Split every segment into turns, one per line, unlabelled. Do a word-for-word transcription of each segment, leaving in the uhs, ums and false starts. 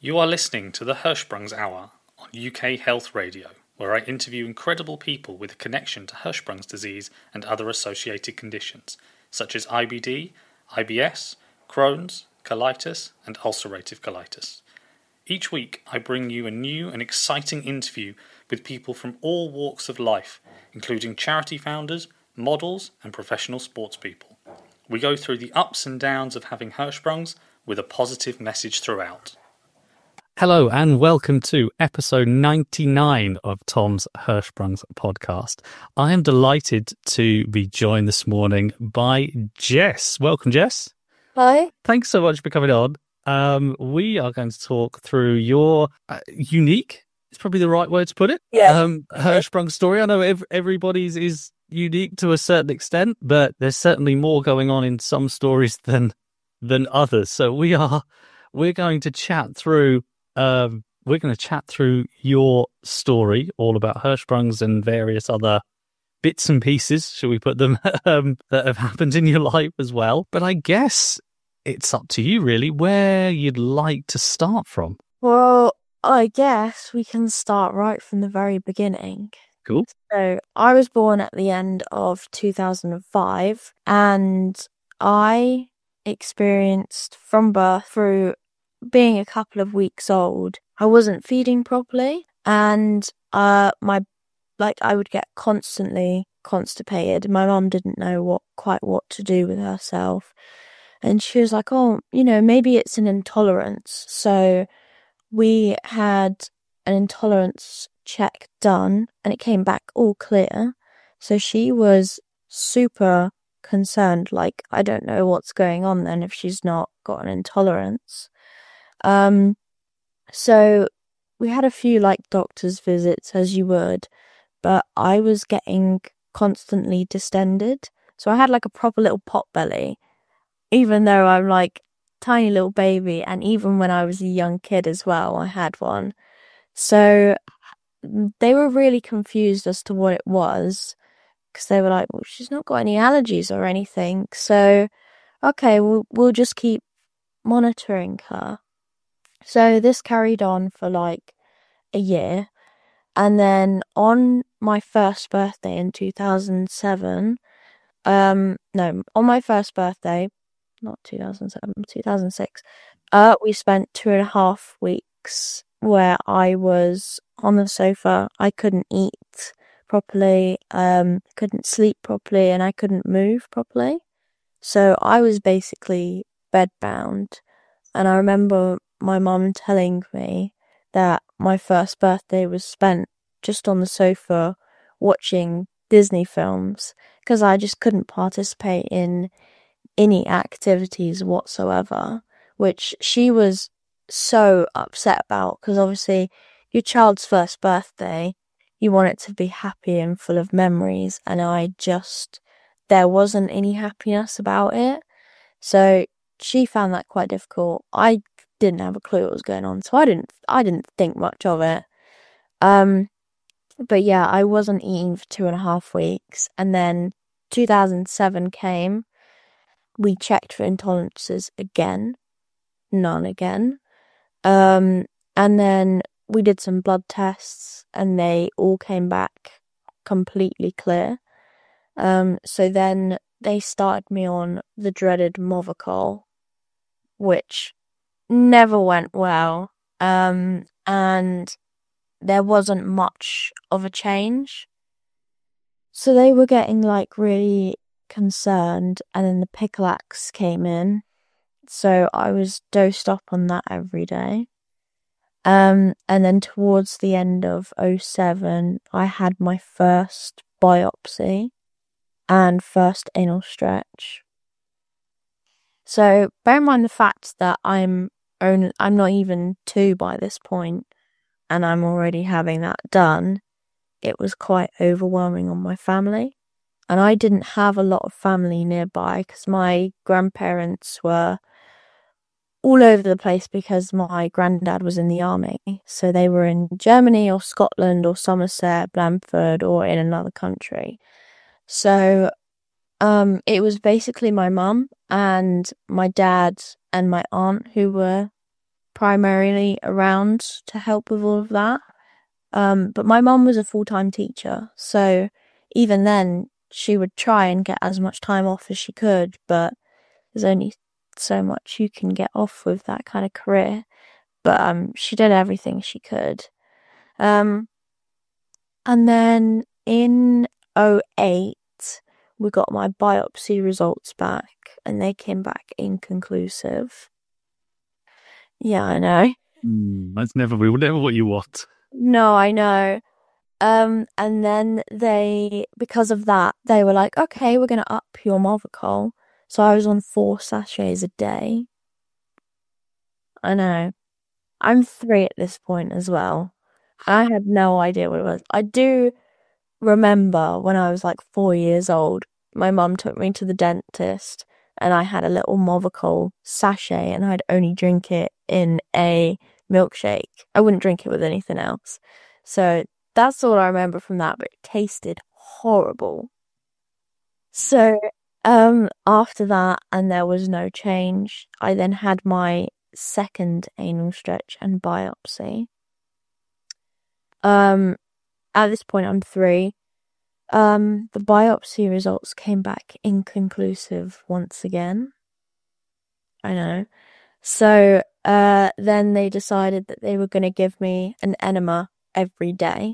You are listening to the Hirschsprung's Hour on U K Health Radio, where I interview incredible people with a connection to Hirschsprung's disease and other associated conditions, such as I B D, I B S, Crohn's, colitis, and ulcerative colitis. Each week, I bring you a new and exciting interview with people from all walks of life, including charity founders, models, and professional sports people. We go through the ups and downs of having Hirschsprung's with a positive message throughout.
Hello and welcome to episode ninety-nine of Tom's Hirschsprung's podcast. I am delighted to be joined this morning by Jess. Welcome, Jess.
Hi.
Thanks so much for coming on. Um, we are going to talk through your uh, unique, it's probably the right word to put it,
Yeah.
um, Hirschsprung story. I know ev- everybody's is unique to a certain extent, but there's certainly more going on in some stories than than others. So we are we're going to chat through um, we're going to chat through your story, all about Hirschsprung's and various other bits and pieces, shall we put them, um, that have happened in your life as well. But I guess it's up to you, really, where you'd like to start from.
Well, I guess we can start right from the very beginning.
Cool.
So, I was born at the end of two thousand five, and I experienced from birth through being a couple of weeks old, I wasn't feeding properly, and uh, my like I would get constantly constipated. My mum didn't know what quite what to do with herself. And she was like, oh, you know, maybe it's an intolerance. So we had an intolerance check done and it came back all clear. So she was super concerned, like, I don't know what's going on then if she's not got an intolerance. Um, so we had a few like doctor's visits as you would, but I was getting constantly distended. So I had like a proper little pot belly. Even though I'm like tiny little baby, and even when I was a young kid as well, I had one. So they were really confused as to what it was, because they were like, well, she's not got any allergies or anything. So, okay, we'll, we'll just keep monitoring her. So this carried on for like a year. And then on my first birthday in two thousand seven, um, no, on my first birthday, not two thousand seven, two thousand six, uh, we spent two and a half weeks where I was on the sofa. I couldn't eat properly, um, couldn't sleep properly, and I couldn't move properly. So I was basically bedbound. And I remember my mum telling me that my first birthday was spent just on the sofa watching Disney films, because I just couldn't participate in any activities whatsoever, which she was so upset about, because obviously your child's first birthday, you want it to be happy and full of memories, and I just, there wasn't any happiness about it. So she found that quite difficult. I didn't have a clue what was going on, so I didn't I didn't think much of it. Um but yeah, I wasn't eating for two and a half weeks, and then two thousand seven came. We checked for intolerances again. None again. Um, and then we did some blood tests and they all came back completely clear. Um, so then they started me on the dreaded Movicol, which never went well. Um, and there wasn't much of a change. So they were getting like really concerned, and then the Picolax came in, so I was dosed up on that every day. Um, and then towards the end of oh seven, I had my first biopsy and first anal stretch. So bear in mind the fact that I'm only, I'm not even two by this point, and I'm already having that done. It was quite overwhelming on my family. And I didn't have a lot of family nearby because my grandparents were all over the place because my granddad was in the army. So they were in Germany or Scotland or Somerset, Blandford, or in another country. So um, it was basically my mum and my dad and my aunt who were primarily around to help with all of that. Um, but my mum was a full-time teacher, so even then she would try and get as much time off as she could, but there's only so much you can get off with that kind of career. But um, she did everything she could. Um, and then in oh eight, we got my biopsy results back, and they came back inconclusive. Yeah, I know.
Mm, that's never, never what you want.
No, I know. Um, and then they, because of that, they were like, okay, we're going to up your Movicol. So I was on four sachets a day. I know. I'm three at this point as well. I had no idea what it was. I do remember when I was like four years old, my mum took me to the dentist and I had a little Movicol sachet and I'd only drink it in a milkshake. I wouldn't drink it with anything else. So that's all I remember from that, but it tasted horrible. So um, after that, and there was no change, I then had my second anal stretch and biopsy. Um, at this point, I'm three. Um, the biopsy results came back inconclusive once again. I know. So uh, then they decided that they were going to give me an enema every day.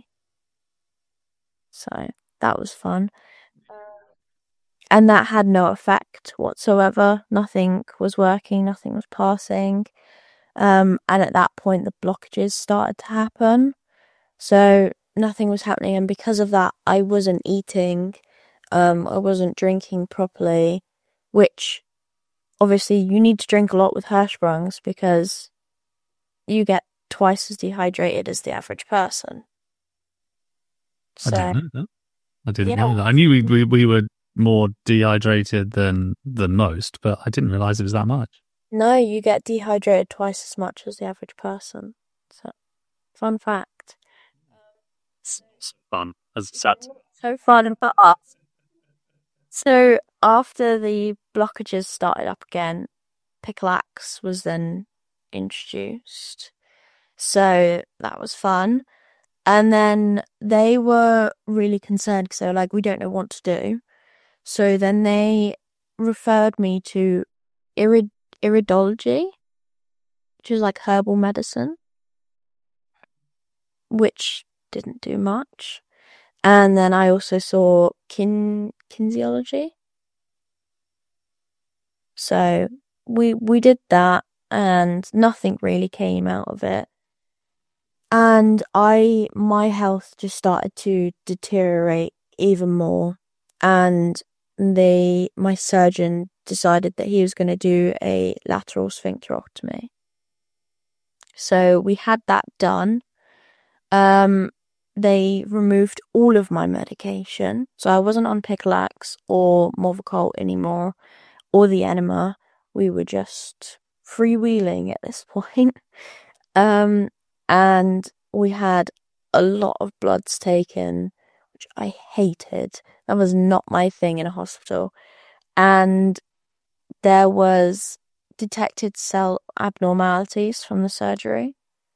So that was fun. And that had no effect whatsoever. Nothing was working, nothing was passing. Um, and at that point, the blockages started to happen. So nothing was happening. And because of that, I wasn't eating. Um, I wasn't drinking properly, which obviously you need to drink a lot with Hirschsprungs because you get twice as dehydrated as the average person.
So, I didn't know that. I didn't
yeah.
know that. I knew we, we, we were more dehydrated than than most, but I didn't realise it was that much.
No, you get dehydrated twice as much as the average person. So, fun fact.
It's fun, as sad.
So fun for us. So after the blockages started up again, Picolax was then introduced. So that was fun. And then they were really concerned because they were like, we don't know what to do. So then they referred me to irid- iridology, which is like herbal medicine, which didn't do much. And then I also saw kin- kinesiology. So we we did that and nothing really came out of it. And I my health just started to deteriorate even more. And they my surgeon decided that he was going to do a lateral sphincterotomy. So we had that done. Um they removed all of my medication. So I wasn't on Picolax or Movicol anymore, or the enema. We were just freewheeling at this point. Um, and we had a lot of bloods taken, which I hated. That was not my thing in a hospital. And there was detected cell abnormalities from the surgery.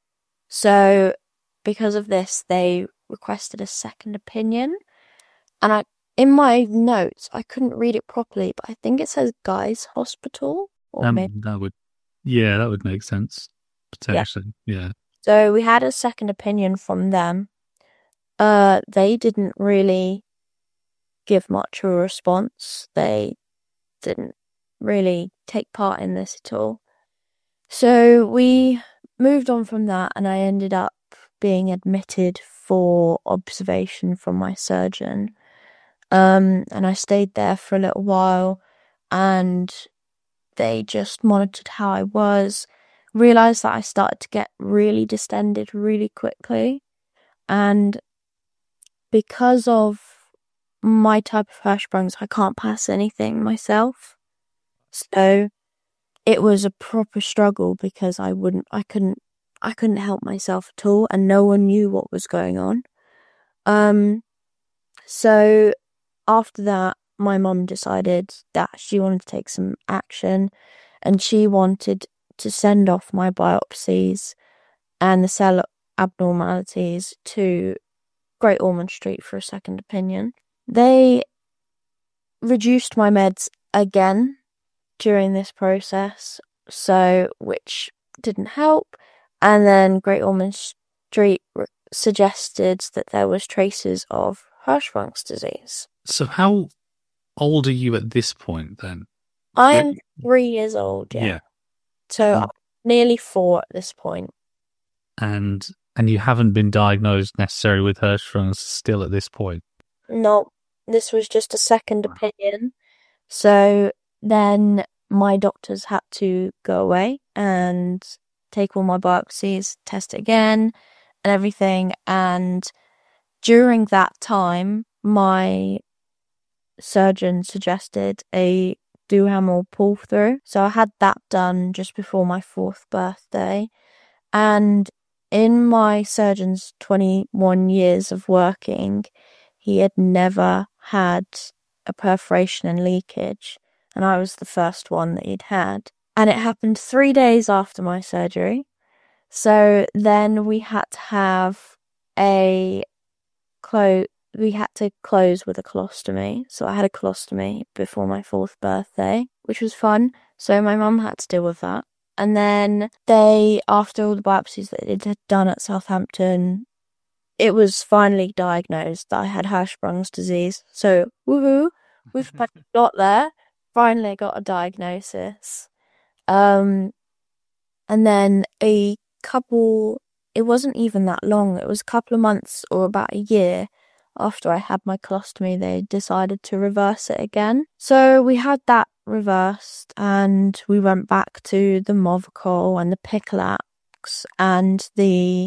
So because of this, they requested a second opinion. And I, in my notes, I couldn't read it properly, but I think it says Guy's Hospital. Or
Um,
maybe...
that would, yeah, that would make sense potentially. Yeah. yeah.
So we had a second opinion from them. Uh, they didn't really give much of a response. They didn't really take part in this at all. So we moved on from that, and I ended up being admitted for observation from my surgeon. Um, and I stayed there for a little while, and they just monitored how I was, realised that I started to get really distended really quickly. And because of my type of Hirschsprungs, I can't pass anything myself. So it was a proper struggle because I wouldn't, I couldn't, I couldn't help myself at all, and no one knew what was going on. Um, so after that, my mum decided that she wanted to take some action, and she wanted to send off my biopsies and the cell abnormalities to Great Ormond Street for a second opinion. They reduced my meds again during this process, so which didn't help. And then Great Ormond Street re- suggested that there was traces of Hirschsprung's disease.
So how old are you at this point then?
I am three years old, yeah.
Yeah.
So
Um,
I'm nearly four at this point.
And and you haven't been diagnosed necessarily with Hirschsprung's still at this point?
No, this was just a second opinion. So then my doctors had to go away and take all my biopsies, test it again, and everything. And during that time, my surgeon suggested a Duhamel pull through. So I had that done just before my fourth birthday. And in my surgeon's twenty-one years of working, he had never had a perforation and leakage. And I was the first one that he'd had. And it happened three days after my surgery. So then we had to have a close. We had to close with a colostomy. So I had a colostomy before my fourth birthday, which was fun. So my mum had to deal with that. And then they, after all the biopsies that they had done at Southampton, it was finally diagnosed that I had Hirschsprung's disease. So, woohoo, we've got there. Finally got a diagnosis. Um, and then a couple, it wasn't even that long, it was a couple of months or about a year after I had my colostomy, they decided to reverse it again. So we had that reversed and we went back to the Movicol and the Picolax and the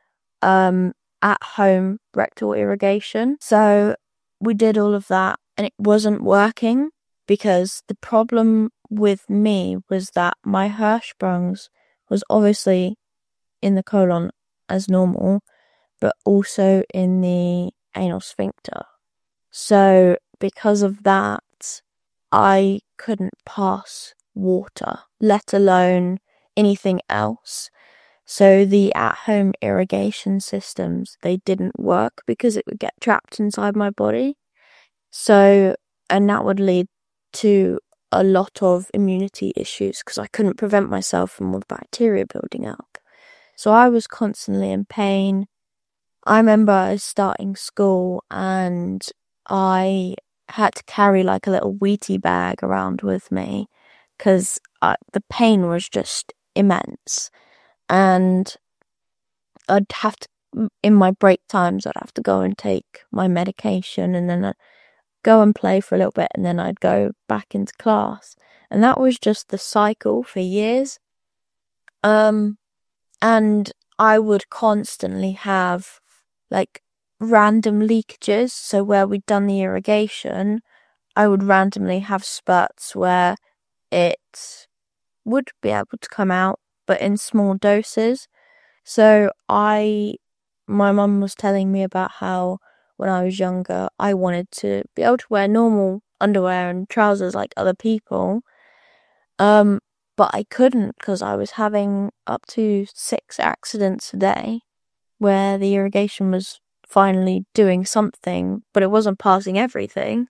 um, at-home rectal irrigation. So we did all of that and it wasn't working because the problem with me was that my Hirschsprung's was obviously in the colon as normal, but also in the anal sphincter. So because of that, I couldn't pass water, let alone anything else. So the at-home irrigation systems, they didn't work because it would get trapped inside my body. So, and that would lead to a lot of immunity issues because I couldn't prevent myself from all the bacteria building up. So I was constantly in pain. I remember I was starting school and I had to carry like a little Wheatie bag around with me because the pain was just immense. And I'd have to, in my break times, I'd have to go and take my medication and then I'd go and play for a little bit and then I'd go back into class. And that was just the cycle for years. Um, and I would constantly have like random leakages. So where we'd done the irrigation, I would randomly have spurts where it would be able to come out, but in small doses. So I, my mum was telling me about how when I was younger, I wanted to be able to wear normal underwear and trousers like other people. Um, but I couldn't because I was having up to six accidents a day where the irrigation was finally doing something, but it wasn't passing everything.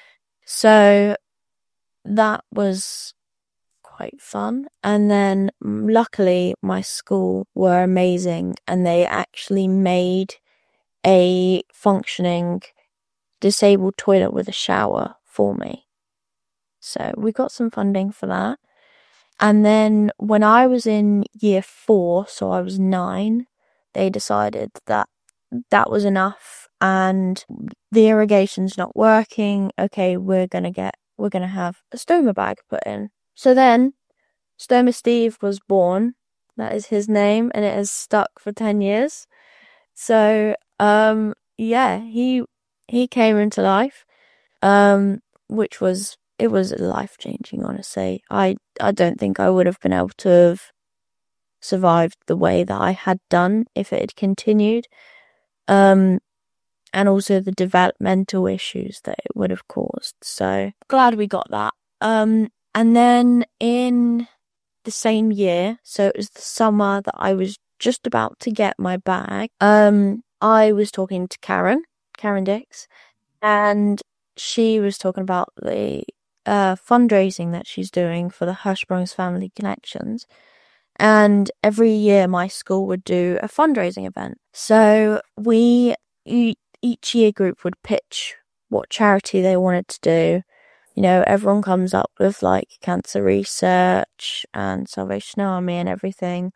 So that was quite fun. And then luckily my school were amazing and they actually made a functioning disabled toilet with a shower for me. So we got some funding for that. And then when I was in year four, so I was nine, they decided that that was enough and the irrigation's not working. Okay, we're gonna get, we're gonna have a stoma bag put in. So then Stoma Steve was born. That is his name and it has stuck for ten years. So, um, yeah, he, he came into life, um, which was, it was life-changing, honestly. I, I don't think I would have been able to have survived the way that I had done if it had continued. Um, and also the developmental issues that it would have caused. So glad we got that. Um, and then in the same year, so it was the summer that I was just about to get my bag. Um, I was talking to Karen, Karen Dix, and she was talking about the uh, fundraising that she's doing for the Hirschsprung's Family Connections. And every year my school would do a fundraising event. So we, each year group would pitch what charity they wanted to do. You know, everyone comes up with like cancer research and Salvation Army and everything.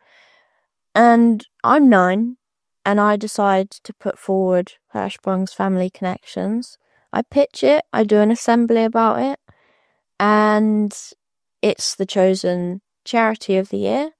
And I'm nine, and I decide to put forward Hirschsprung's Family Connections. I pitch it, I do an assembly about it, and it's the chosen charity of the year.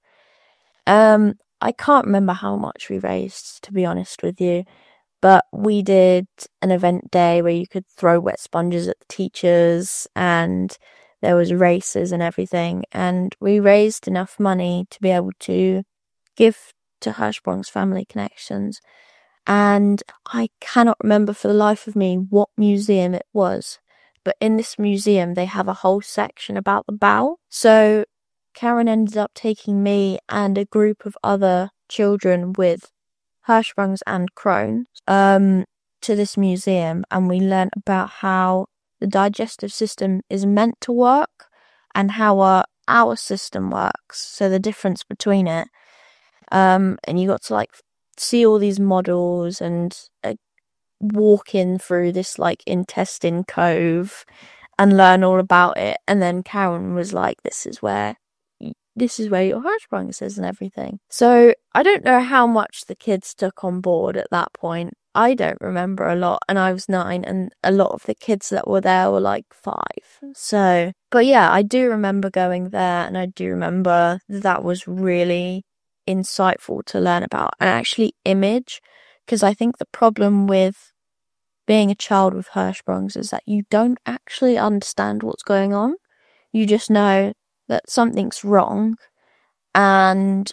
Um, I can't remember how much we raised, to be honest with you, but we did an event day where you could throw wet sponges at the teachers, and there was races and everything, and we raised enough money to be able to give to Hirschsprung's Family Connections. And I cannot remember for the life of me what museum it was, but in this museum they have a whole section about the bowel. So Karen ended up taking me and a group of other children with Hirschsprung's and Crohn's um, to this museum, and we learnt about how the digestive system is meant to work and how our, our system works, so the difference between it. Um, and you got to like see all these models and uh, walk in through this like intestine cove and learn all about it. And then Karen was like, this is where this is where your Hirschsprung is and everything. So I don't know how much the kids took on board at that point. I don't remember a lot, and I was nine, and a lot of the kids that were there were like five. So, but yeah, I do remember going there, and I do remember that was really insightful to learn about and actually image, because I think the problem with being a child with Hirschsprung's is that you don't actually understand what's going on. You just know that something's wrong, and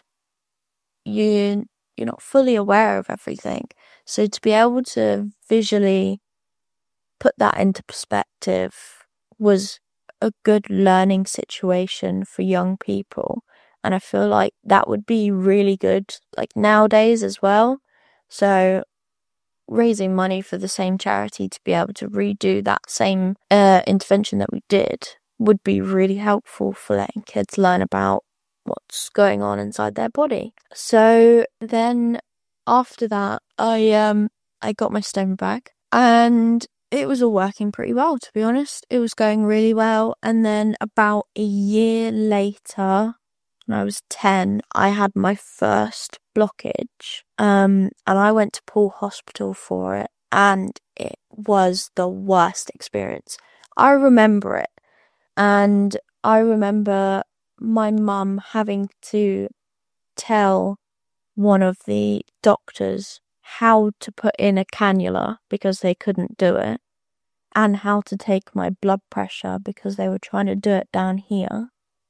you you're not fully aware of everything. So to be able to visually put that into perspective was a good learning situation for young people. And I feel like that would be really good, like nowadays as well. So raising money for the same charity to be able to redo that same uh, intervention that we did would be really helpful for letting kids learn about what's going on inside their body. So then after that, I um I got my stoma bag, and it was all working pretty well, to be honest. It was going really well. And then about a year later, when I was ten, I had my first blockage. Um, and I went to Poole Hospital for it, and it was the worst experience. I remember it, and I remember my mum having to tell one of the doctors how to put in a cannula because they couldn't do it, and how to take my blood pressure because they were trying to do it down here.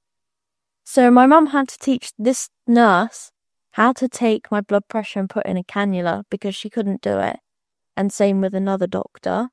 So my mum had to teach this nurse how to take my blood pressure and put in a cannula because she couldn't do it. And same with another doctor.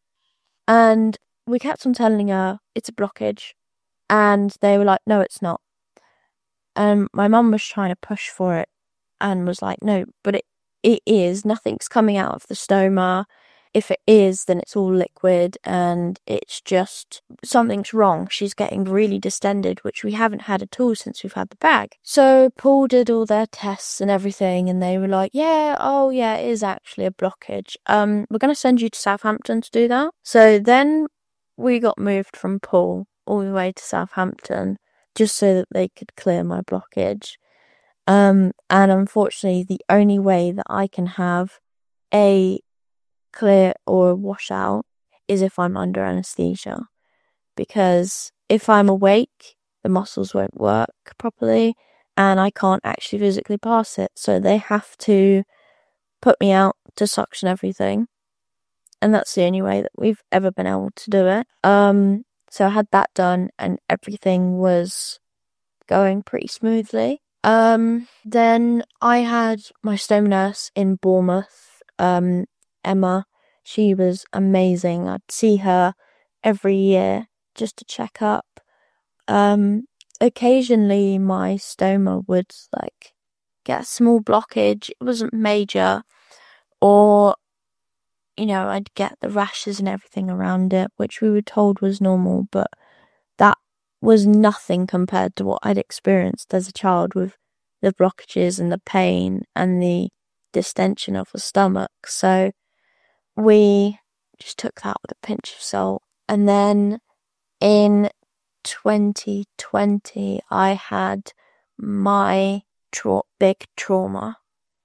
And we kept on telling her it's a blockage. And they were like, no, it's not. And my mum was trying to push for it and was like, no, but it, it is. Nothing's coming out of the stoma. If it is, then it's all liquid, and it's just something's wrong. She's getting really distended, which we haven't had at all since we've had the bag. So Poole did all their tests and everything, and they were like, yeah, oh yeah, it is actually a blockage. Um, we're going to send you to Southampton to do that. So then we got moved from Poole all the way to Southampton just so that they could clear my blockage. Um, and unfortunately, the only way that I can have a clear or wash out is if I'm under anesthesia, because if I'm awake, the muscles won't work properly and I can't actually physically pass it. So they have to put me out to suction everything, and that's the only way that we've ever been able to do it. Um, so I had that done, and everything was going pretty smoothly. Um, then I had my stoma nurse in Bournemouth, um, Emma. She was amazing. I'd see her every year just to check up. Um, occasionally my stoma would like get a small blockage. It wasn't major, or, you know, I'd get the rashes and everything around it, which we were told was normal, but that was nothing compared to what I'd experienced as a child with the blockages and the pain and the distension of the stomach. So we just took that with a pinch of salt. And then in twenty twenty, I had my tra- big trauma.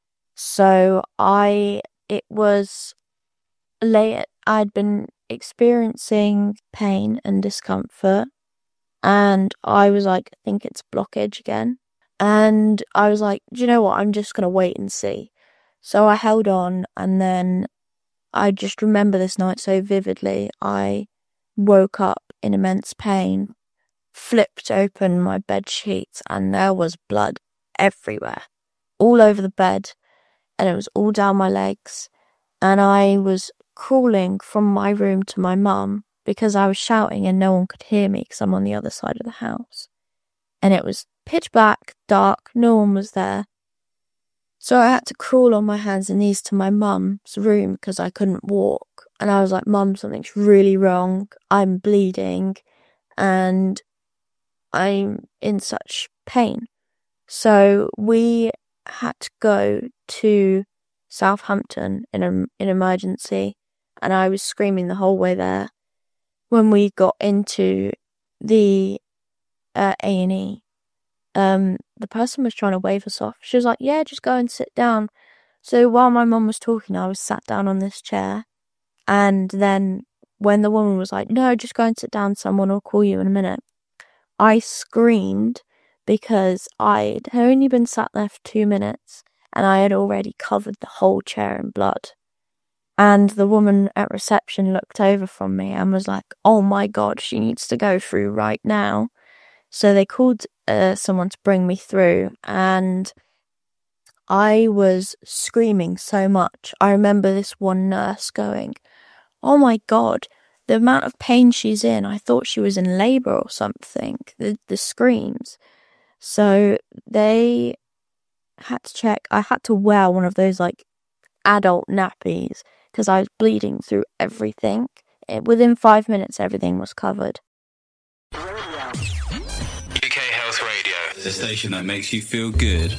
So I, it was late, I'd been experiencing pain and discomfort, and I was like, I think it's blockage again. And I was like, do you know what? I'm just going to wait and see. So I held on, and then I just remember this night so vividly. I woke up in immense pain, flipped open my bed sheets, and there was blood everywhere, all over the bed, and it was all down my legs. And I was crawling from my room to my mum because I was shouting and no one could hear me because I'm on the other side of the house. And it was pitch black, dark, no one was there. So I had to crawl on my hands and knees to my mum's room because I couldn't walk. And I was like, Mum, something's really wrong. I'm bleeding and I'm in such pain. So we had to go to Southampton in an in emergency, and I was screaming the whole way there. When we got into the uh, A and E, um, the person was trying to wave us off. She was like, yeah, just go and sit down. So while my mum was talking, I was sat down on this chair, and then when the woman was like, no, just go and sit down, someone will call you in a minute, I screamed because I'd only been sat there for two minutes and I had already covered the whole chair in blood. And the woman at reception looked over from me and was like, oh my God, she needs to go through right now. So they called uh, someone to bring me through, and I was screaming so much. I remember this one nurse going, oh my God, the amount of pain she's in. I thought she was in labour or something, the, the screams. So they had to check. I had to wear one of those like adult nappies because I was bleeding through everything. It, within five minutes, everything was covered.
U K Health Radio, the station that makes you feel good.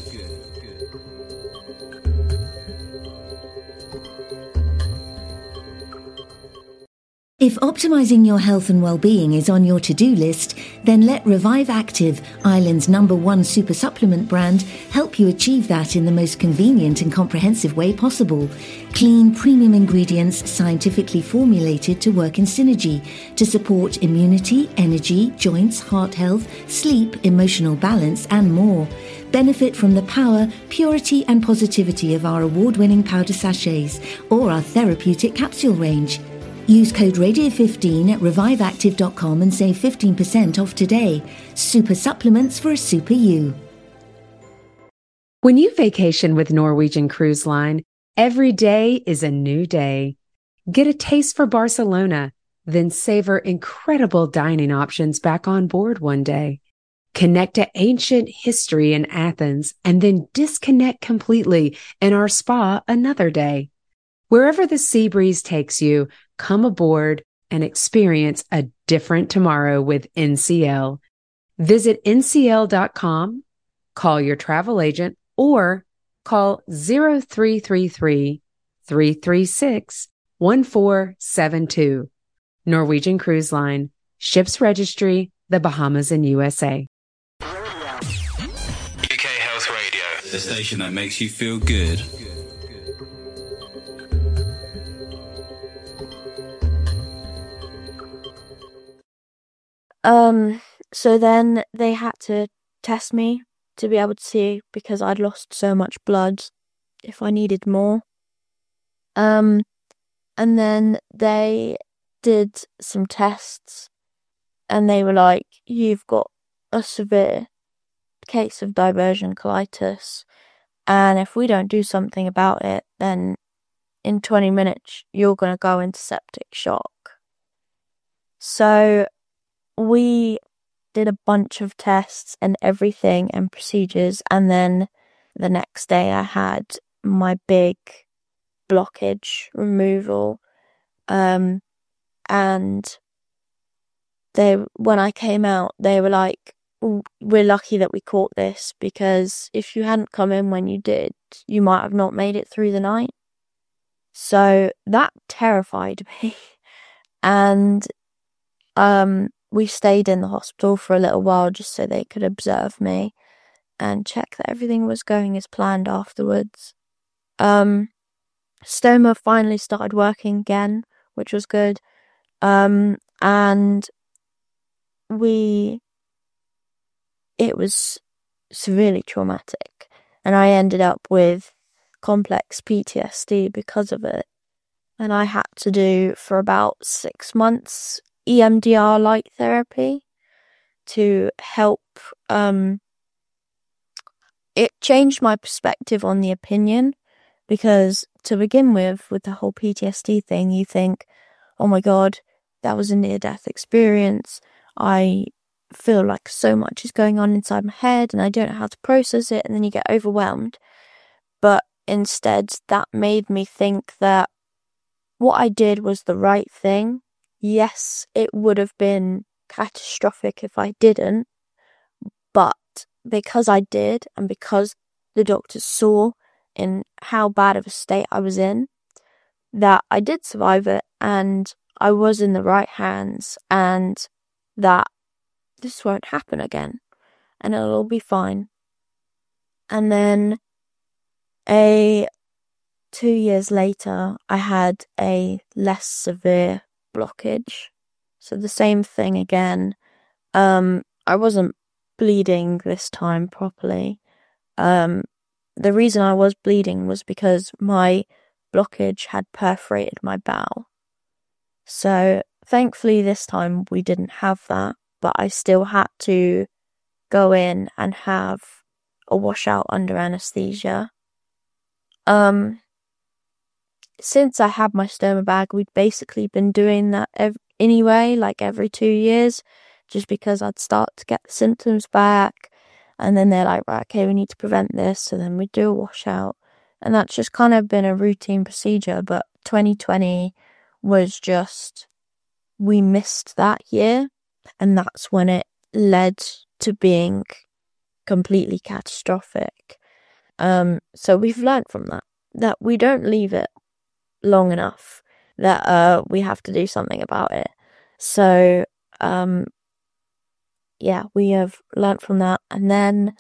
If optimizing your health and well-being is on your to-do list, then let Revive Active, Ireland's number one super supplement brand, help you achieve that in the most convenient and comprehensive way possible. Clean, premium ingredients scientifically formulated to work in synergy to support immunity, energy, joints, heart health, sleep, emotional balance, and more. Benefit from the power, purity, and positivity of our award-winning powder sachets or our therapeutic capsule range. Use code radio fifteen at revive active dot com and save fifteen percent off today. Super supplements for a super you.
When you vacation with Norwegian Cruise Line, every day is a new day. Get a taste for Barcelona, then savor incredible dining options back on board one day. Connect to ancient history in Athens and then disconnect completely in our spa another day. Wherever the sea breeze takes you, come aboard and experience a different tomorrow with N C L. Visit N C L dot com, call your travel agent, or call zero three three three, three three six, one four seven two. Norwegian Cruise Line, Ships Registry, the Bahamas and U S A.
U K Health Radio, the station that makes you feel good.
Um, so then they had to test me to be able to see because I'd lost so much blood if I needed more. Um, and then they did some tests and they were like, you've got a severe case of diversion colitis, and if we don't do something about it, then in twenty minutes you're going to go into septic shock. So we did a bunch of tests and everything and procedures, and then the next day I had my big blockage removal, um, and they, when I came out, they were like, we're lucky that we caught this, because if you hadn't come in when you did, you might have not made it through the night. So that terrified me. And um, we stayed in the hospital for a little while just so they could observe me and check that everything was going as planned afterwards. Um, stoma finally started working again, which was good. Um, and we, it was severely traumatic. And I ended up with complex P T S D because of it. And I had to do, for about six months, E M D R light therapy to help. Um, it changed my perspective on the opinion, because to begin with, with the whole P T S D thing, you think, oh my God, that was a near-death experience. I feel like so much is going on inside my head and I don't know how to process it, and then you get overwhelmed. But instead, that made me think that what I did was the right thing. Yes, it would have been catastrophic if I didn't, but because I did, and because the doctors saw in how bad of a state I was in, that I did survive it, and I was in the right hands, and that this won't happen again, and it'll all be fine. And then a two years later, I had a less severe blockage. So the same thing again. Um, I wasn't bleeding this time properly. Um, the reason I was bleeding was because my blockage had perforated my bowel. So thankfully this time we didn't have that, but I still had to go in and have a washout under anesthesia. Um, since I had my stoma bag, we'd basically been doing that ev- anyway, like every two years, just because I'd start to get the symptoms back, and then they're like, right, okay, we need to prevent this, so then we'd do a washout, and that's just kind of been a routine procedure. But twenty twenty was just, we missed that year, and that's when it led to being completely catastrophic. Um, so we've learned from that, that we don't leave it long enough, that uh, we have to do something about it. So, um, yeah, we have learnt from that. And then,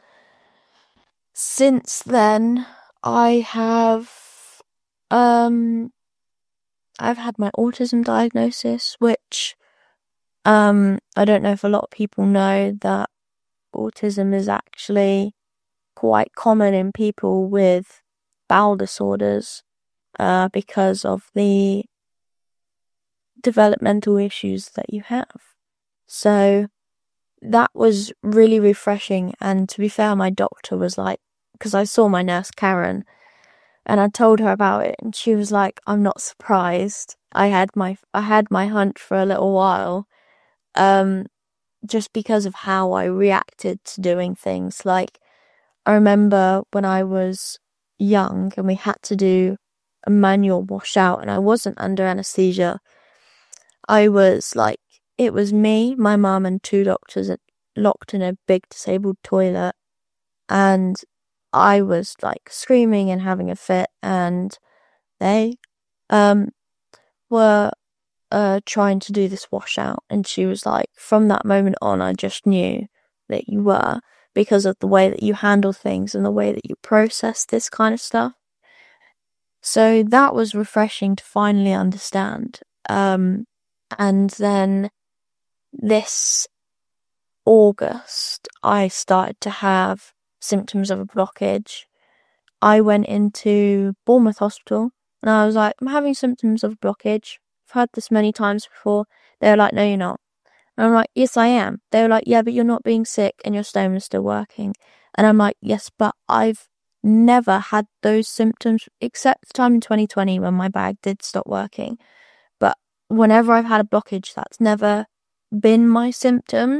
since then, I have, um, I've had my autism diagnosis, which, um, I don't know if a lot of people know that autism is actually quite common in people with bowel disorders, uh, because of the developmental issues that you have. So that was really refreshing. And to be fair, my doctor was like, because I saw my nurse Karen, and I told her about it, and she was like, I'm not surprised. I had my I had my hunch for a little while, um, just because of how I reacted to doing things. Like, I remember when I was young and we had to do a manual washout and I wasn't under anesthesia, I was like, it was me, my mum, and two doctors locked in a big disabled toilet, and I was like screaming and having a fit, and they um were uh trying to do this washout, and she was like, from that moment on, I just knew that you were, because of the way that you handle things and the way that you process this kind of stuff. So that was refreshing to finally understand. Um, and then this August, I started to have symptoms of a blockage. I went into Bournemouth Hospital and I was like, I'm having symptoms of a blockage. I've had this many times before. They were like, no, you're not. And I'm like, yes, I am. They were like, yeah, but you're not being sick and your stoma is still working. And I'm like, yes, but I've never had those symptoms except the time in twenty twenty when my bag did stop working. But whenever I've had a blockage, that's never been my symptoms.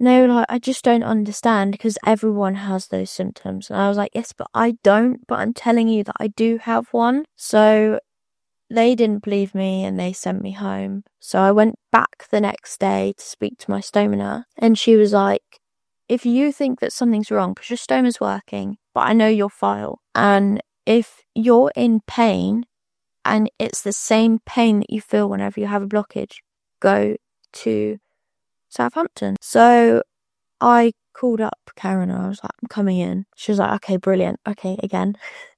And they were like, I just don't understand because everyone has those symptoms. And I was like, yes, but I don't, but I'm telling you that I do have one. So they didn't believe me and they sent me home. So I went back the next day to speak to my stoma nurse, and she was like, if you think that something's wrong, because your stoma's working, but I know your file, and if you're in pain and it's the same pain that you feel whenever you have a blockage, go to Southampton. So I called up Karen and I was like, I'm coming in. She was like, okay, brilliant. Okay, again.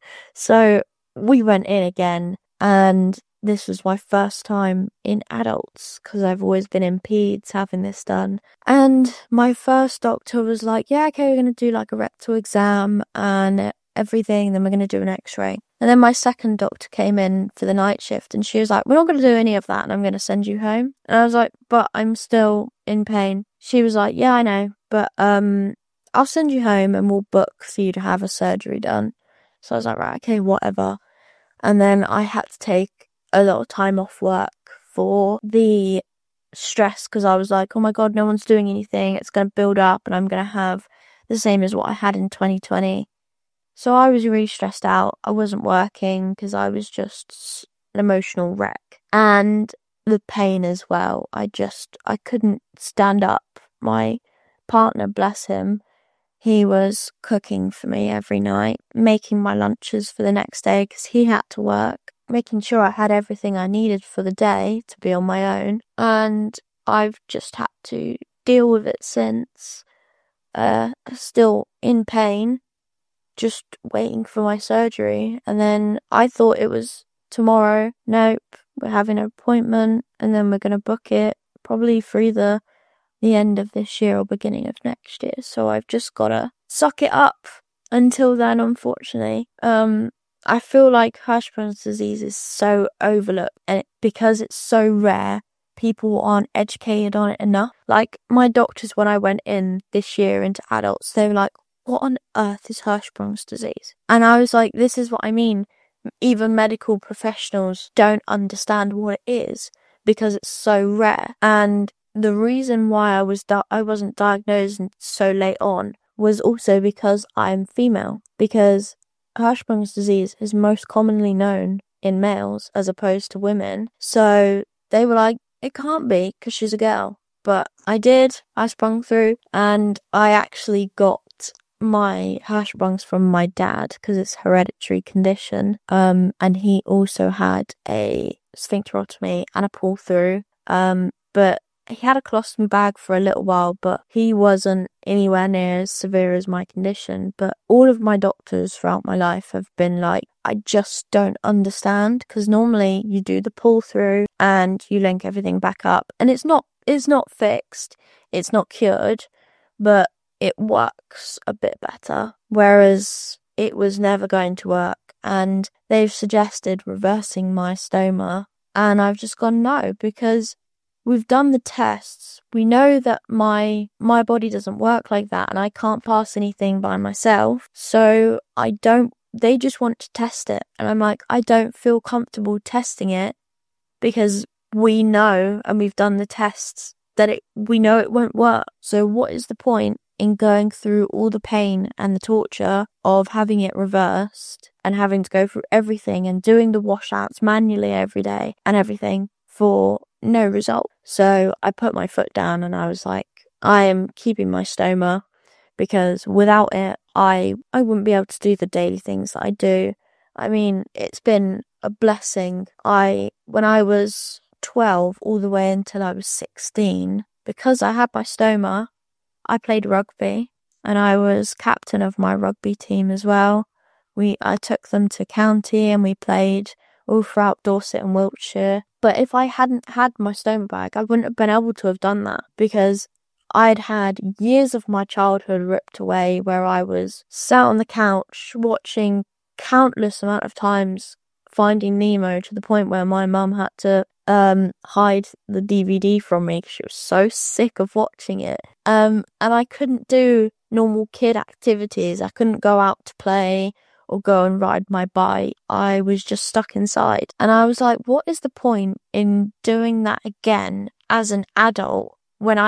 So we went in again, and this was my first time in adults because I've always been in peds having this done. And my first doctor was like, yeah, okay, we're going to do like a rectal exam and everything, then we're going to do an x-ray. And then my second doctor came in for the night shift and she was like, we're not going to do any of that and I'm going to send you home. And I was like, but I'm still in pain. She was like, yeah, I know, but um, I'll send you home and we'll book for you to have a surgery done. So I was like, right, okay, whatever. And then I had to take a lot of time off work for the stress because I was like, oh my God, no one's doing anything. It's going to build up and I'm going to have the same as what I had in twenty twenty. So I was really stressed out. I wasn't working because I was just an emotional wreck. And the pain as well. I just, I couldn't stand up. My partner, bless him, he was cooking for me every night, making my lunches for the next day because he had to work, making sure I had everything I needed for the day to be on my own. And I've just had to deal with it since. Uh, still in pain, just waiting for my surgery. And then I thought it was tomorrow. Nope, we're having an appointment and then we're going to book it probably for either the end of this year or beginning of next year. So I've just got to suck it up until then, unfortunately. Um, I feel like Hirschsprung's disease is so overlooked, and it, because it's so rare, people aren't educated on it enough. Like my doctors, when I went in this year into adults, they were like, what on earth is Hirschsprung's disease? And I was like, this is what I mean. Even medical professionals don't understand what it is because it's so rare. And the reason why I was di- I wasn't diagnosed so late on was also because I'm female. Because Hirschsprung's disease is most commonly known in males as opposed to women. So they were like, it can't be because she's a girl. But I did. I sprung through, and I actually got my Hirschsprung's from my dad because it's a hereditary condition. Um, and he also had a sphincterotomy and a pull through. Um, but he had a colostomy bag for a little while, but he wasn't anywhere near as severe as my condition. But all of my doctors throughout my life have been like, I just don't understand, because normally you do the pull through and you link everything back up, and it's not it's not fixed, it's not cured, but it works a bit better, whereas it was never going to work. And they've suggested reversing my stoma, and I've just gone no, because we've done the tests. We know that my my body doesn't work like that, and I can't pass anything by myself. So I don't, they just want to test it. And I'm like, I don't feel comfortable testing it because we know, and we've done the tests, that it we know it won't work. So what is the point in going through all the pain and the torture of having it reversed and having to go through everything and doing the washouts manually every day and everything for no result? So I put my foot down and I was like, I am keeping my stoma, because without it, I, I wouldn't be able to do the daily things that I do. I mean, it's been a blessing. I, when I was twelve all the way until I was sixteen, because I had my stoma, I played rugby and I was captain of my rugby team as well. We, I took them to county and we played all throughout Dorset and Wiltshire. But if I hadn't had my stoma bag, I wouldn't have been able to have done that, because I'd had years of my childhood ripped away, where I was sat on the couch watching countless amount of times Finding Nemo, to the point where my mum had to um, hide the D V D from me because she was so sick of watching it. Um, and I couldn't do normal kid activities. I couldn't go out to play or go and ride my bike. I was just stuck inside. And I was like, what is the point in doing that again as an adult when I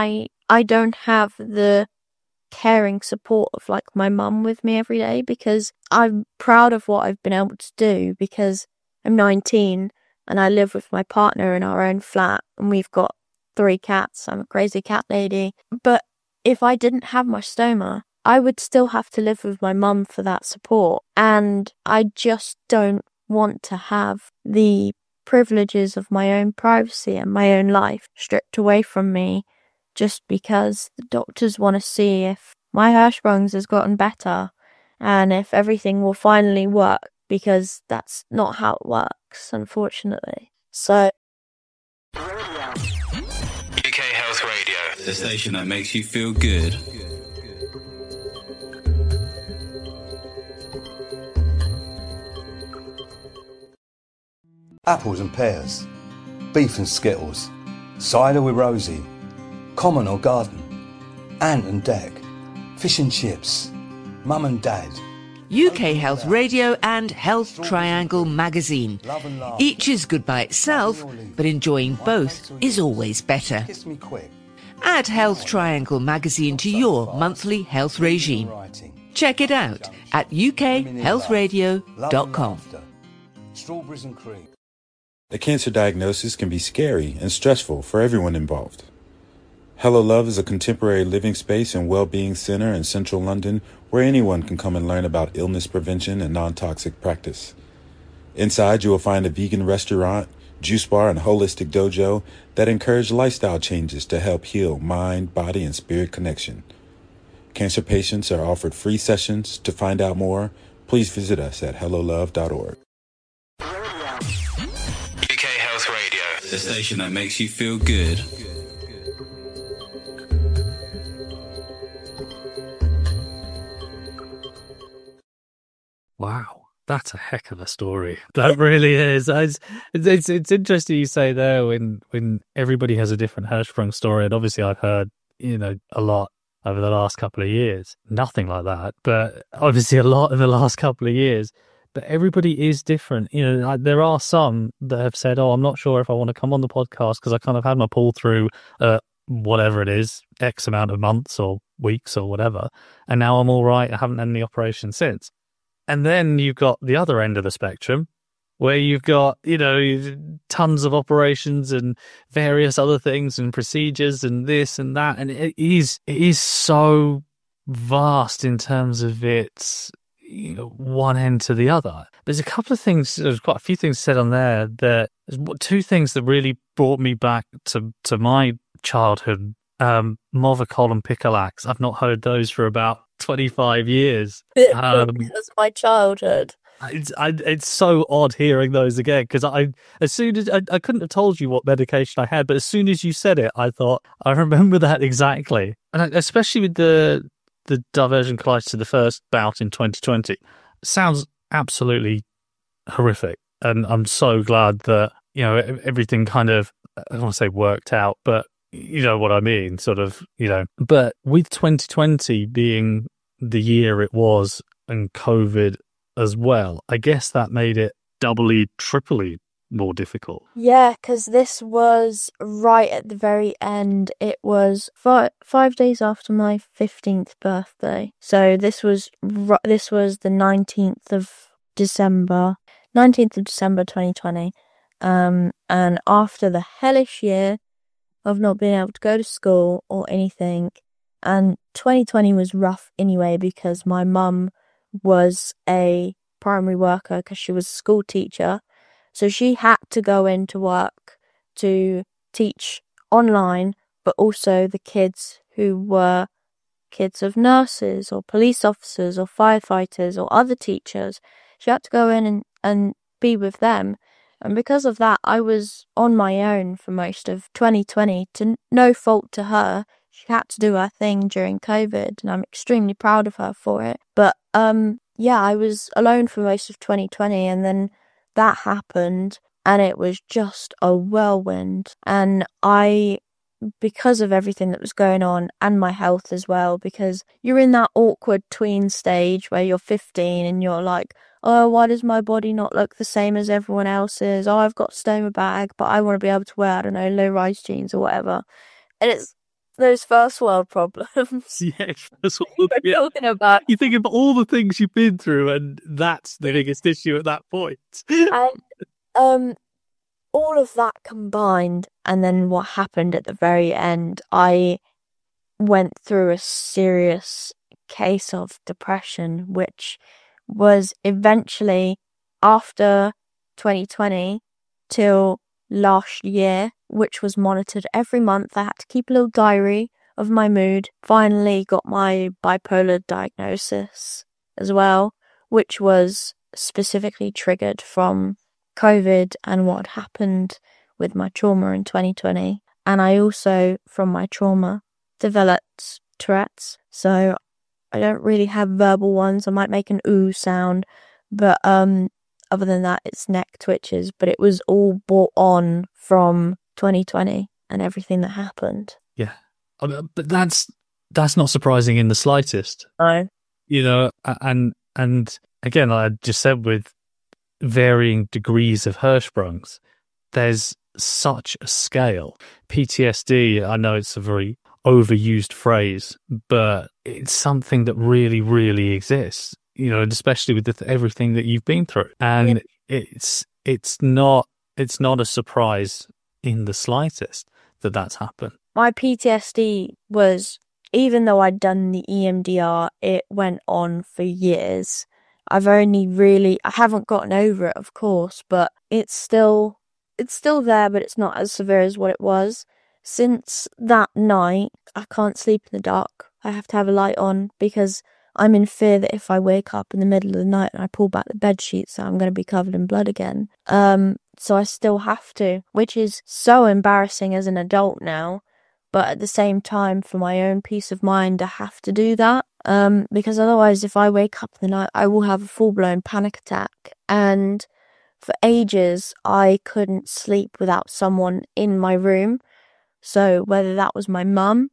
I don't have the caring support of like my mum with me every day, because I'm proud of what I've been able to do, because I'm nineteen and I live with my partner in our own flat and we've got three cats. I'm a crazy cat lady. But if I didn't have my stoma, I would still have to live with my mum for that support. And I just don't want to have the privileges of my own privacy and my own life stripped away from me just because the doctors want to see if my Hirschsprung's has gotten better and if everything will finally work, because that's not how it works, unfortunately. So,
U K Health Radio, the station that makes you feel good.
Apples and pears, beef and skittles, cider with Rosie, common or garden, ant and deck, fish and chips, mum and dad.
U K Health Radio and Health Triangle magazine. Each is good by itself, but enjoying both is always better.
Kiss me quick.
Add Health Triangle magazine to your monthly health regime. Check it out at u k health radio dot com.
Strawberries and cream.
A cancer diagnosis can be scary and stressful for everyone involved. Hello Love is a contemporary living space and well-being center in central London where anyone can come and learn about illness prevention and non-toxic practice. Inside, you will find a vegan restaurant, juice bar, and holistic dojo that encourage lifestyle changes to help heal mind, body, and spirit connection. Cancer patients are offered free sessions. To find out more, please visit us at hello love dot org.
U K Health Radio, the station that makes you feel good.
Wow, that's a heck of a story. That really is. It's, it's it's interesting you say there when when everybody has a different Hirschsprung story, and obviously I've heard, you know, a lot over the last couple of years. Nothing like that, but obviously a lot in the last couple of years. But everybody is different. You know, I, there are some that have said, "Oh, I'm not sure if I want to come on the podcast because I kind of had my pull through uh, whatever it is, X amount of months or weeks or whatever, and now I'm all right. I haven't had any operation since." And then you've got the other end of the spectrum where you've got, you know, tons of operations and various other things and procedures and this and that. And it is, it is so vast in terms of its, you know, one end to the other. There's a couple of things, there's quite a few things said on there that, two things that really brought me back to, to my childhood. Um, Movicol and Picolax. I've not heard those for about twenty-five years.
Um, That's my childhood.
It's, I, it's so odd hearing those again, because I, as soon as I, I couldn't have told you what medication I had, but as soon as you said it, I thought I remember that exactly. And I, especially with the the diversion colitis of the first bout in twenty twenty, sounds absolutely horrific. And I'm so glad that, you know, everything kind of, I don't want to say worked out, but you know what I mean, sort of, you know. But with twenty twenty being the year it was and COVID as well, I guess that made it doubly, triply more difficult.
Yeah, because this was right at the very end. It was five, five days after my fifteenth birthday. So this was this was the nineteenth of December, nineteenth of December twenty twenty. Um, and after the hellish year of not being able to go to school or anything. And twenty twenty was rough anyway because my mum was a primary worker because she was a school teacher. So she had to go into work to teach online, but also the kids who were kids of nurses or police officers or firefighters or other teachers. She had to go in and, and be with them. And because of that, I was on my own for most of twenty twenty, to no fault to her. She had to do her thing during COVID, and I'm extremely proud of her for it. But, um, yeah, I was alone for most of twenty twenty, and then that happened, and it was just a whirlwind. And I, because of everything that was going on, and my health as well, because you're in that awkward tween stage where you're fifteen and you're like, oh, why does my body not look the same as everyone else's? Oh, I've got a stoma bag, but I want to be able to wear, I don't know, low-rise jeans or whatever. And it's those first world problems.
Yeah, that's what
we're
yeah.
talking about.
You think of all the things you've been through, and that's the biggest issue at that point.
And um, all of that combined, and then what happened at the very end, I went through a serious case of depression, which was eventually after twenty twenty till last year, which was monitored every month. I had to keep a little diary of my mood. Finally got my bipolar diagnosis as well, which was specifically triggered from COVID and what happened with my trauma in twenty twenty. And I also, from my trauma, developed Tourette's. So I don't really have verbal ones. I might make an ooh sound, but um, other than that, it's neck twitches. But it was all brought on from twenty twenty and everything that happened.
Yeah, but that's that's not surprising in the slightest.
No,
you know, and and again, I just said with varying degrees of Hirschsprung's, there's such a scale. P T S D, I know it's a very overused phrase, but it's something that really, really exists, you know, and especially with the, everything that you've been through. And yeah. it's it's not it's not a surprise in the slightest that that's happened.
My P T S D was, even though I'd done the E M D R, it went on for years. I've only really, I haven't gotten over it, of course, but it's still, it's still there, but it's not as severe as what it was. Since that night, I can't sleep in the dark. I have to have a light on because I'm in fear that if I wake up in the middle of the night and I pull back the bed sheets, I'm going to be covered in blood again. Um, so I still have to, which is so embarrassing as an adult now. But at the same time, for my own peace of mind, I have to do that. Um, because otherwise, if I wake up in the night, I will have a full-blown panic attack. And for ages, I couldn't sleep without someone in my room. So whether that was my mum,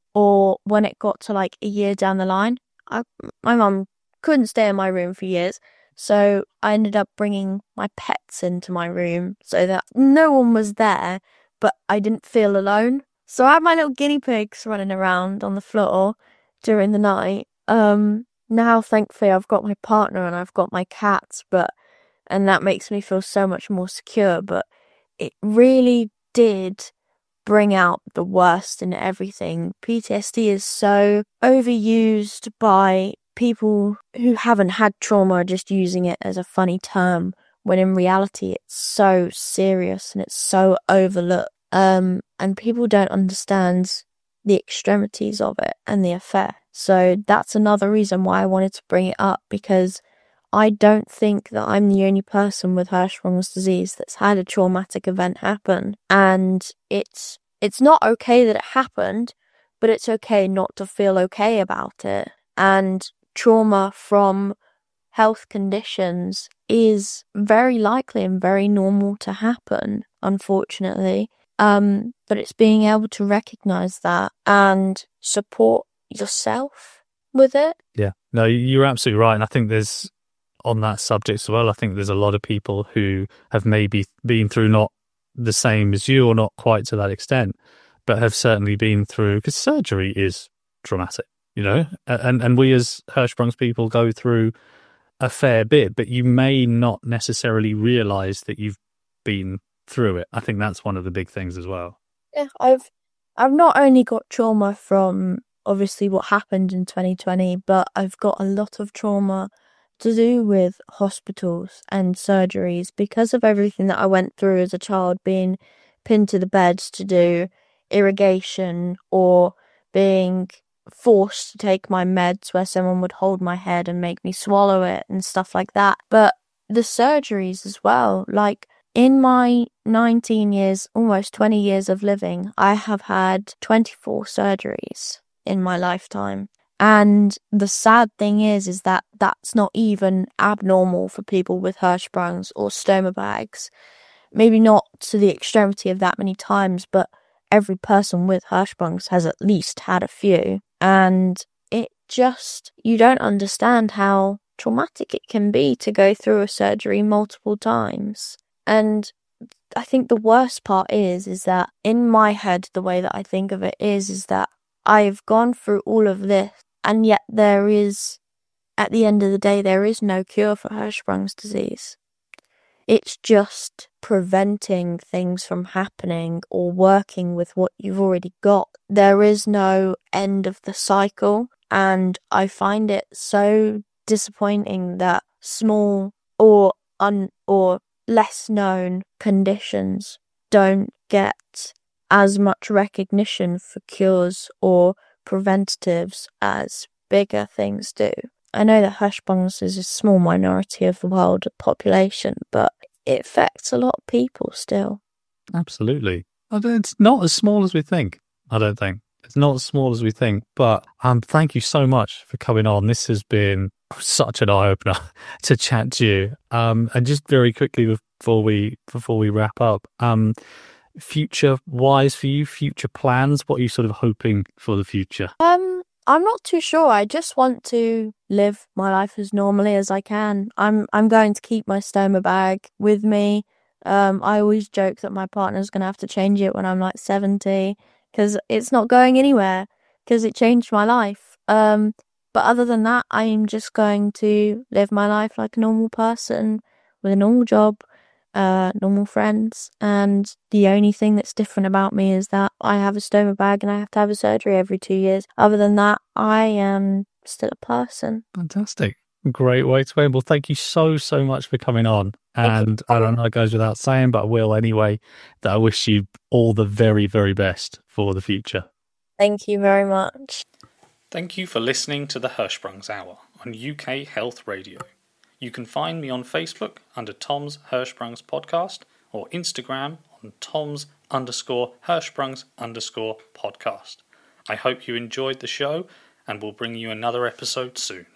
or when it got to like a year down the line, I, my mum couldn't stay in my room for years. So I ended up bringing my pets into my room so that no one was there, but I didn't feel alone. So I had my little guinea pigs running around on the floor during the night. Um, now, thankfully, I've got my partner and I've got my cats, but and that makes me feel so much more secure. But it really did bring out the worst in everything. P T S D is so overused by people who haven't had trauma, just using it as a funny term, when in reality it's so serious and it's so overlooked. Um, and people don't understand the extremities of it and the effect. So that's another reason why I wanted to bring it up, because I don't think that I'm the only person with Hirschsprung's disease that's had a traumatic event happen. And it's it's not okay that it happened, but it's okay not to feel okay about it. And trauma from health conditions is very likely and very normal to happen, unfortunately. Um, but it's being able to recognize that and support yourself with it.
Yeah, no, you're absolutely right. And I think there's, on that subject as well, I think there's a lot of people who have maybe been through not the same as you, or not quite to that extent, but have certainly been through, because surgery is traumatic, you know, and, and we as Hirschsprung's people go through a fair bit, but you may not necessarily realize that you've been through it. I think that's one of the big things as well.
Yeah, I've I've not only got trauma from obviously what happened in twenty twenty, but I've got a lot of trauma to do with hospitals and surgeries because of everything that I went through as a child, being pinned to the bed to do irrigation, or being forced to take my meds where someone would hold my head and make me swallow it and stuff like that. But the surgeries as well, like in my nineteen years, almost twenty years of living, I have had twenty-four surgeries in my lifetime. And the sad thing is, is that that's not even abnormal for people with Hirschsprung's or stoma bags. Maybe not to the extremity of that many times, but every person with Hirschsprung's has at least had a few. And it just, you don't understand how traumatic it can be to go through a surgery multiple times. And I think the worst part is, is that in my head, the way that I think of it is, is that I've gone through all of this, and yet there is, at the end of the day, there is no cure for Hirschsprung's disease. It's just preventing things from happening or working with what you've already got. There is no end of the cycle, and I find it so disappointing that small or un or less known conditions don't get as much recognition for cures or preventatives as bigger things do. I know that Hirschsprung's is a small minority of the world population, but it affects a lot of people still.
Absolutely. It's not as small as we think, I don't think. It's not as small as we think, but um, thank you so much for coming on. This has been such an eye-opener to chat to you. Um, and just very quickly before we before we wrap up, um, future-wise for you, future plans, what are you sort of hoping for the future?
Um, I'm not too sure. I just want to live my life as normally as I can. I'm I'm going to keep my stoma bag with me. Um, I always joke that my partner's going to have to change it when I'm like seventy, because it's not going anywhere, because it changed my life. Um, but other than that, I'm just going to live my life like a normal person with a normal job, uh, normal friends, and the only thing that's different about me is that I have a stoma bag and I have to have a surgery every two years. Other than that, I am still a person.
Fantastic. Great way to end. Well, thank you so, so much for coming on. And I don't know, it goes without saying, but I will anyway, that I wish you all the very, very best for the future.
Thank you very much.
Thank you for listening to the Hirschsprung's Hour on U K Health Radio. You can find me on Facebook under Tom's Hirschsprung's Podcast or Instagram on Tom's underscore Hirschsprung's underscore podcast. I hope you enjoyed the show and will bring you another episode soon.